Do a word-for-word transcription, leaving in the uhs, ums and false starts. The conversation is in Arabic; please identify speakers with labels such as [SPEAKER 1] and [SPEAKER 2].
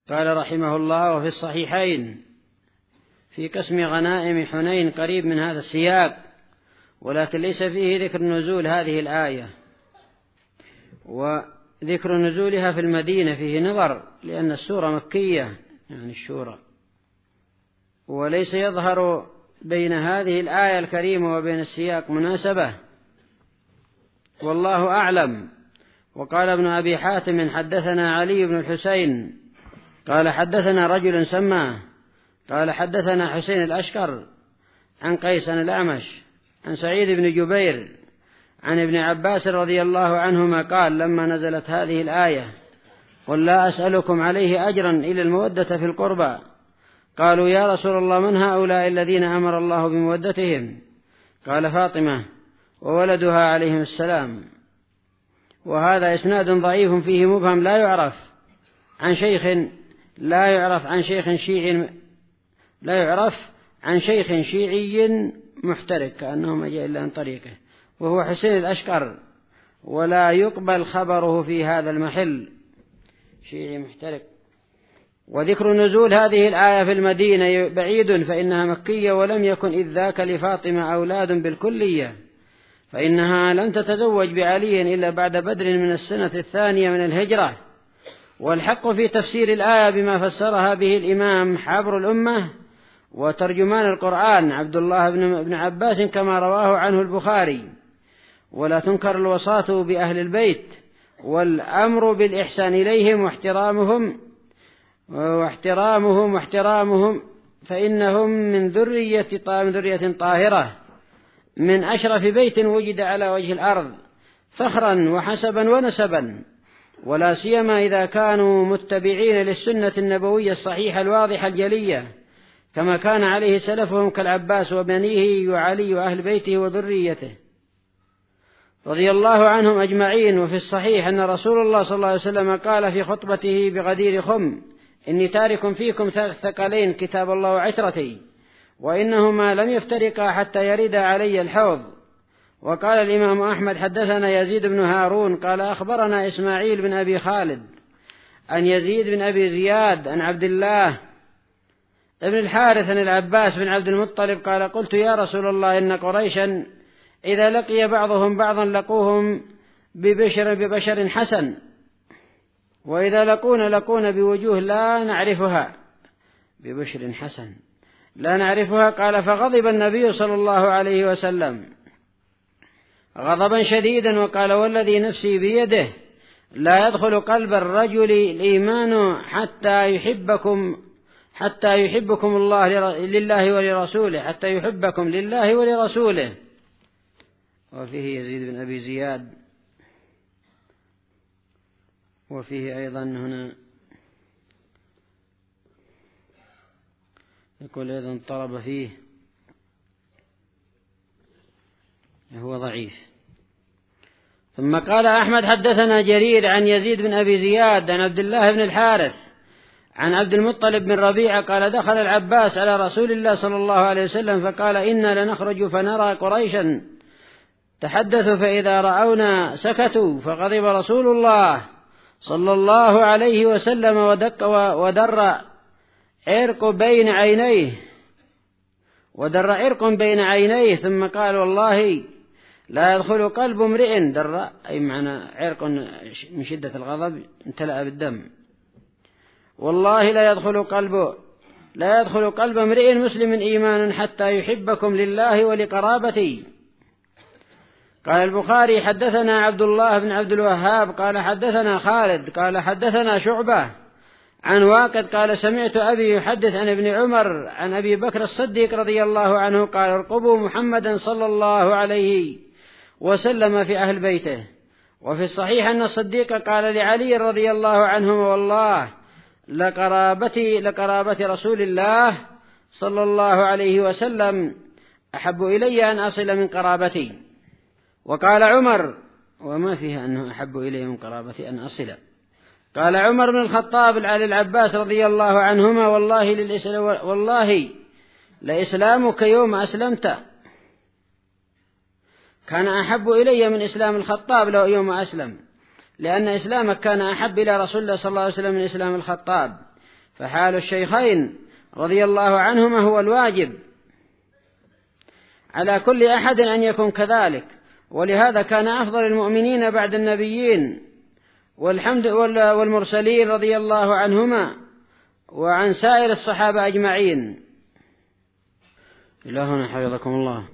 [SPEAKER 1] قال رحمه الله: وفي الصحيحين في قسم غنائم حنين قريب من هذا السياق، ولكن ليس فيه ذكر نزول هذه الآية، وذكر نزولها في المدينة فيه نظر، لأن السورة مكية يعني الشورى، وليس يظهر بين هذه الآية الكريمة وبين السياق مناسبة، والله أعلم. وقال ابن أبي حاتم: حدثنا علي بن الحسين قال حدثنا رجل سماه قال حدثنا حسين الأشكر عن قيس الأعمش عن سعيد بن جبير عن ابن عباس رضي الله عنهما قال: لما نزلت هذه الآية: قل لا أسألكم عليه أجرا إلى المودة في القربى، قالوا: يا رسول الله من هؤلاء الذين أمر الله بمودتهم؟ قال: فاطمة وولدها عليهم السلام. وهذا إسناد ضعيف فيه مبهم لا يعرف عن شيخ لا يعرف عن شيخ شيعي لا يعرف عن شيخ شيعي محترك، كأنه ما جاء إلا عن طريقه، وهو حسين الأشكر، ولا يقبل خبره في هذا المحل، شيعي محترك. وذكر نزول هذه الآية في المدينة بعيد، فإنها مكية، ولم يكن إذ ذاك لفاطمة أولاد بالكلية، فإنها لم تتزوج بعلي إلا بعد بدر من السنة الثانية من الهجرة. والحق في تفسير الآية بما فسرها به الإمام حبر الأمة وترجمان القرآن عبد الله بن عباس كما رواه عنه البخاري: ولا تنكر الوصاة بأهل البيت، والأمر بالإحسان إليهم واحترامهم واحترامهم واحترامهم فإنهم من ذرية من ذرية طاهرة من أشرف بيت وجد على وجه الأرض، فخرا وحسبا ونسبا، ولا سيما إذا كانوا متبعين للسنة النبوية الصحيحة الواضحة الجلية، كما كان عليه سلفهم كالعباس وبنيه وعلي وأهل بيته وذريته رضي الله عنهم أجمعين. وفي الصحيح أن رسول الله صلى الله عليه وسلم قال في خطبته بغدير خم: إني تارك فيكم ثقلين، كتاب الله وعترتي، وإنهما لم يفترقا حتى يرد علي الحوض. وقال الإمام أحمد: حدثنا يزيد بن هارون قال أخبرنا إسماعيل بن أبي خالد عن يزيد بن أبي زياد عن عبد الله ابن الحارث عن العباس بن عبد المطلب قال: قلت يا رسول الله إن قريشا إذا لقي بعضهم بعضا لقوهم ببشر ببشر حسن، وإذا لقون لقون بوجوه لا نعرفها ببشر حسن لا نعرفها. قال: فغضب النبي صلى الله عليه وسلم غضبا شديدا وقال: والذي نفسي بيده لا يدخل قلب الرجل الإيمان حتى يحبكم حتى يحبكم الله لله ولرسوله حتى يحبكم لله ولرسوله. وفيه يزيد بن أبي زياد، وفيه أيضا هنا يقول أيضا طلب فيه هو ضعيف. ثم قال أحمد: حدثنا جرير عن يزيد بن أبي زياد عن عبد الله بن الحارث عن عبد المطلب بن ربيعة قال: دخل العباس على رسول الله صلى الله عليه وسلم فقال: إنا لنخرج فنرى قريشا تحدثوا، فإذا رأونا سكتوا، فغضب رسول الله صلى الله عليه وسلم ودق ودر عرق بين عينيه ودر عرق بين عينيه ثم قال: والله لا يدخل قلب امرئ، در أي معنى عرق من شدة الغضب امتلأ بالدم، والله لا يدخل قلب لا يدخل قلب امرئ مسلم إيمان حتى يحبكم لله ولقرابتي. قال البخاري: حدثنا عبد الله بن عبد الوهاب قال حدثنا خالد قال حدثنا شعبة عن واقد قال: سمعت أبي يحدث عن ابن عمر عن أبي بكر الصديق رضي الله عنه قال: ارقبوا محمدا صلى الله عليه وسلم في أهل بيته. وفي الصحيح أن الصديق قال لعلي رضي الله عنه: والله لقرابتي لقرابة رسول الله صلى الله عليه وسلم أحب إلي أن أصل من قرابتي. وقال عمر: وما فيها أنه أحب إلي من قرابتي أن أصل. قال عمر بن الخطاب على العباس رضي الله عنهما: والله للإسلام والله لإسلامك يوم أسلمت كان أحب إلي من إسلام الخطاب لو يوم أسلم، لأن إسلامك كان أحب إلى رسول الله صلى الله عليه وسلم من إسلام الخطاب، فحال الشيخين رضي الله عنهما هو الواجب على كل أحد أن يكون كذلك، ولهذا كان أفضل المؤمنين بعد النبيين والحمد والمرسلين رضي الله عنهما وعن سائر الصحابة أجمعين. إلهنا حفظكم الله.